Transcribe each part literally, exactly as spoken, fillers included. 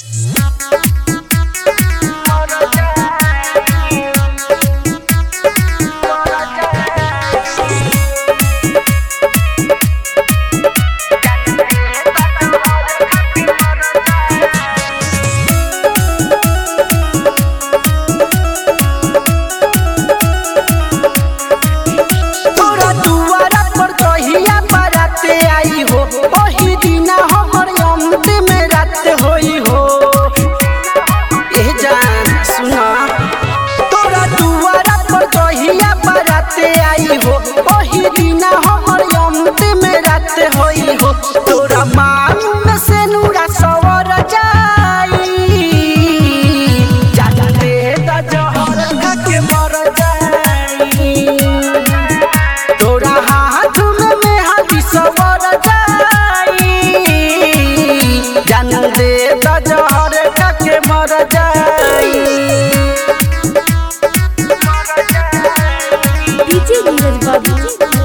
तोरा मांग में से नूरा सवर जाई जाजा दे दा जहर खा के मर जाई तोरा हाथ में मेहंदी सवर जाई जान दे दा जहर खा के मर जाई। डीजे नीरज बाबू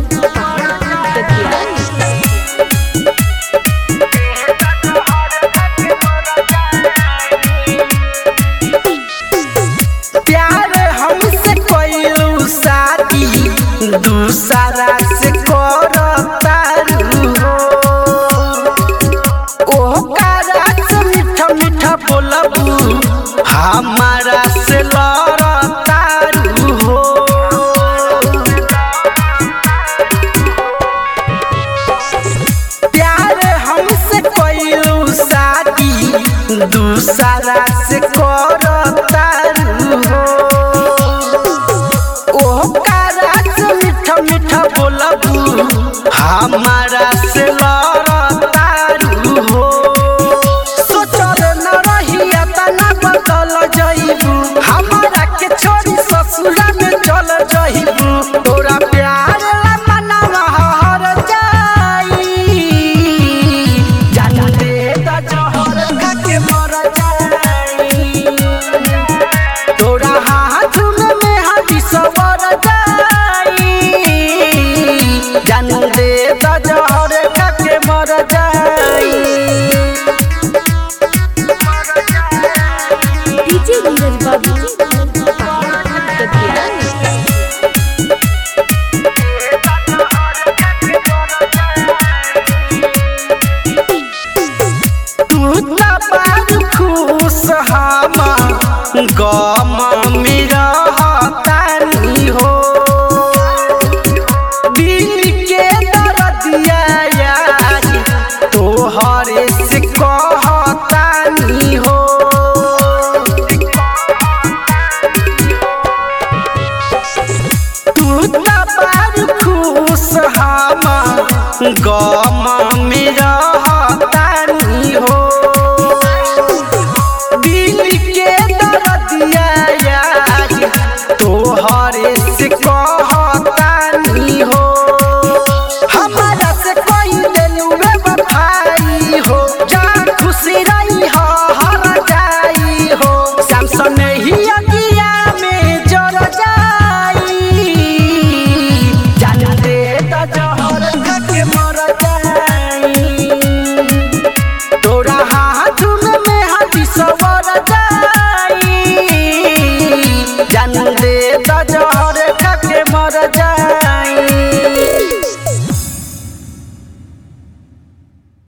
दूसरा से करतारू हो ओकरा से मीठा मीठा बोलबू हमारा से लड़तारू हो प्यार हमसे कइलू शादी दूसरा से करतारू हो मीठा बोलबू हमारा से लड़तारू हो सोचल न रही तना बदल जइबू हमारा के छोड़ी ससुरा में चल जइबू तोरा प्यार ला मनवा हर जाई जाना दे दा जहर खा के मर जाई तोरा हाथ में मेहंदी सवर जाई जान दे दा जहर खा के मर जाई। डीजे नीरज बाबू तू बार खुश हम गम में रहतानी हो तोहरे से कहतानी हो तू बार खुश हम गम